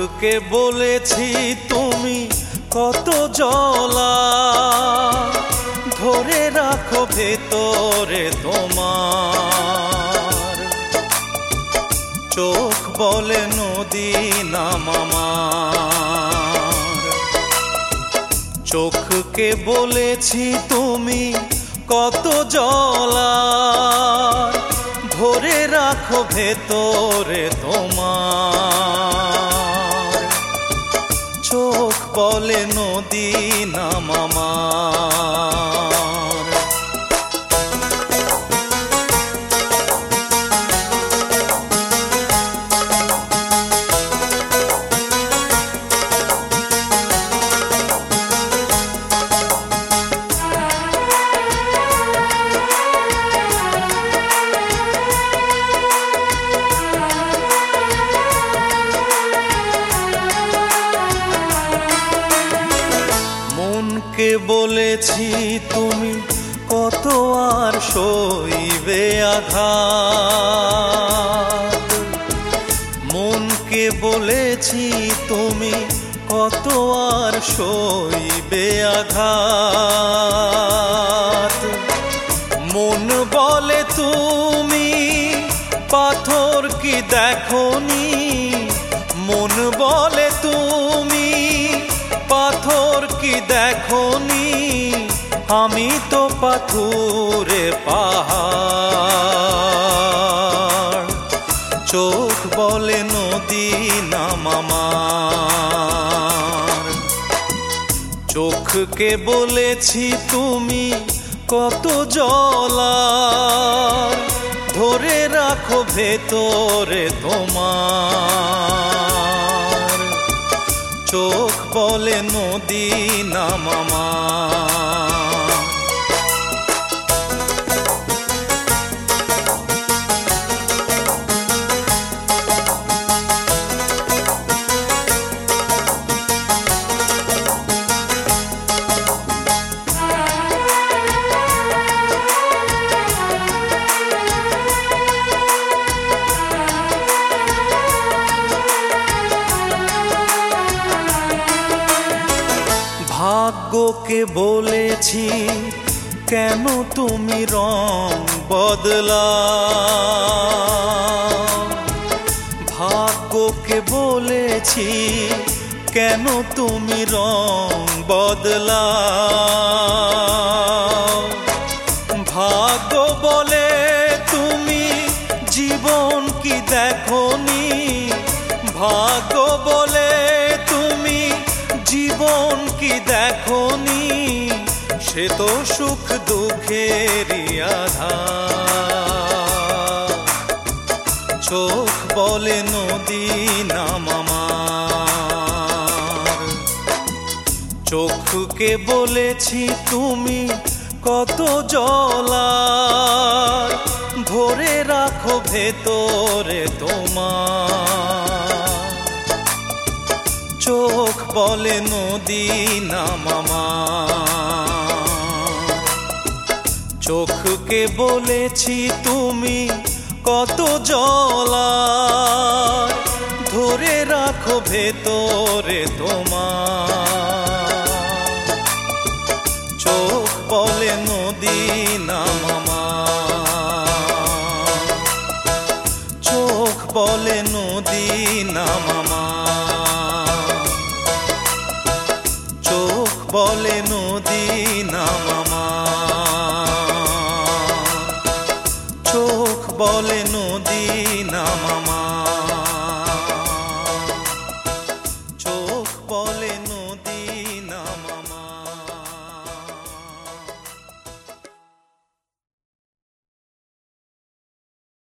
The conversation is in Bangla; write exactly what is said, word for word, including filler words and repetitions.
চোখকে বলেছি তুমি কত জ্বালা, ধরে রাখো ভেতরে তোমার। চোখ বলে নদী নাম আমার। চোখকে বলেছি তুমি কত জ্বালা, ধরে রাখো ভেতরে তোমার। চোখ বলে নদী নাম আমার। মনকে বলেছি তুমি কত আর সইবে আঘাত। মনকে বলেছি তুমি কত আর সইবে আঘাত। মন বলে তুমি পাথর কি দেখোনি, মন বলে তুমি পাথর কি দেখোনি, আমি তো পাথরে পাহাড়। চোখ বলে নদী নাম আমার। চোখকে বলেছি তুমি কত জ্বালা, ধরে রাখো ভেতরে তোমার। চোখ বলে নদী নাম আমার। ভাগ্যকে বলেছি কেন তুমি রং বদলাও। ভাগ্যকে বলেছি কেন তুমি রং বদলাও। ভাগ্য বলে তুমি জীবন কি দেখোনি, ভাগ্য বলে তুমি জীবন কি দেখোনি, সে তো সুখ দুঃখেরই আধার। চোখ বলে নদী নাম আমার। চোখকে বলেছি তুমি কত জ্বালা, ধরে রাখো ভেতরে তোমার। চোখ বলে নদী নাম আমার। চোখকে বলেছি তুমি কত জ্বালা, ধরে রাখো ভেতরে তোমার। চোখ বলে নদী নাম আমার। চোখ বলে নদী নাম আমার। চোখ বলে নদী নাম আমার। চোখ বলে নদী নাম আমার।